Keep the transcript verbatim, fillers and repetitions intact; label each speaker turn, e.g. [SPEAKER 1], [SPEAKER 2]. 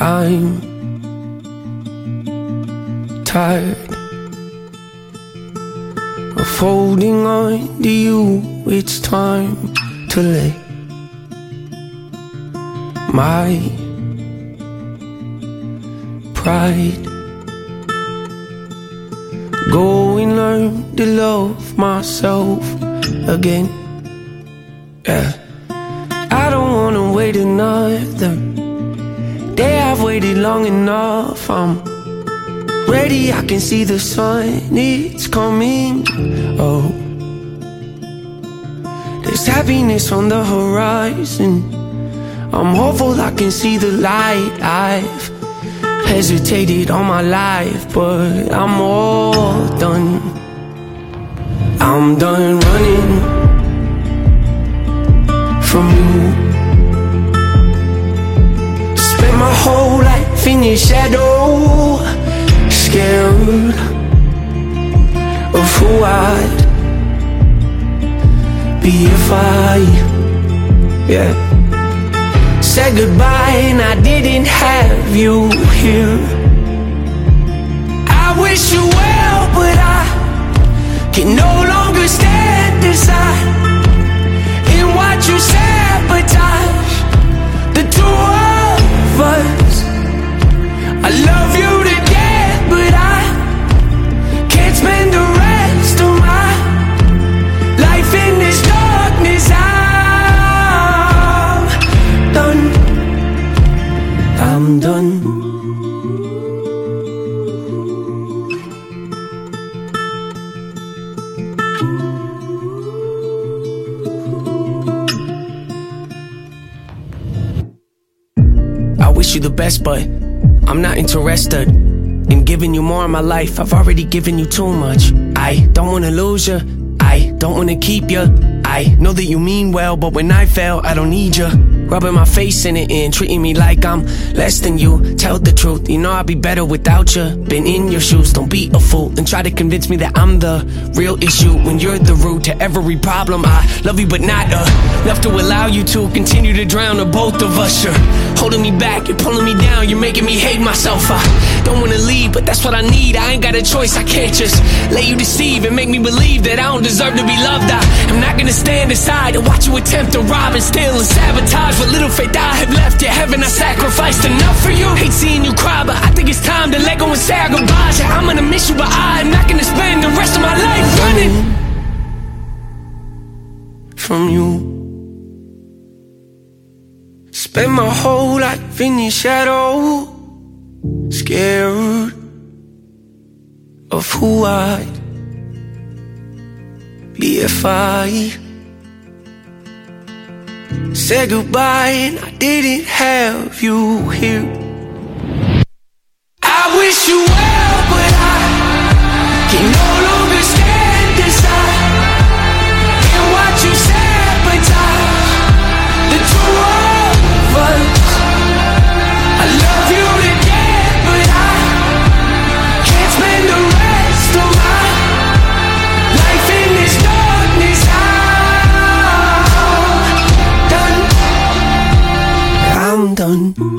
[SPEAKER 1] I'm tired of holding on to you. It's time to let my pride go and learn to love myself again. Yeah, I don't wanna wait another day. I've waited long enough. I'm ready, I can see the sun, it's coming. Oh, there's happiness on the horizon. I'm hopeful I can see the light. I've hesitated all my life, but I'm all done. I'm done running from you. Spent my whole life in your shadow, scared of who I'd be if I, yeah, said goodbye and I didn't have you here. I wish you well, but I can no longer stand aside and watch you sabotage the two of us. I love you to death, but I can't spend the rest of my life in this darkness. I'm done. I'm done. I wish you the best, but I'm not interested in giving you more of my life. I've already given you too much. I don't wanna lose you, I don't wanna keep you. I know that you mean well, but when I fail, I don't need you rubbing my face in it and treating me like I'm less than you. Tell the truth, you know I'd be better without you. Been in your shoes, don't be a fool and try to convince me that I'm the real issue when you're the root to every problem. I love you but not enough to allow you to continue to drown the both of us. You're holding me back, you're pulling me down, you're making me hate myself. I don't wanna leave, but that's what I need. I ain't got a choice, I can't just let you deceive and make me believe that I don't deserve to be loved. I am not gonna stand aside and watch you attempt to rob and steal and sabotage what little faith I have left. Yeah, haven't I sacrificed enough for you? Hate seeing you cry, but I think it's time to let go and say our goodbyes. Yeah, I'm gonna miss you, but I'm not gonna spend the rest of my life running from you. Spent my whole life in your shadow, scared of who I'd be if I said goodbye and I didn't have you here. I wish you well, but I can no longer stand aside and watch you sabotage the two of us. I love you to death, but I can't spend the rest of my life in this darkness. I'm done. I'm done.